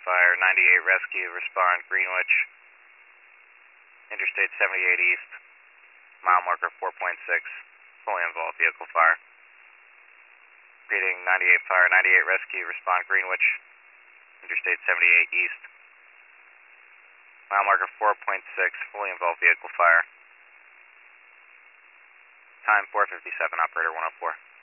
Fire, 98 rescue, respond Greenwich, Interstate 78 East, mile marker 4.6, fully involved vehicle fire. Repeating 98 Fire, 98 rescue, respond Greenwich, Interstate 78 East, mile marker 4.6, fully involved vehicle fire. Time 4:57, operator 104.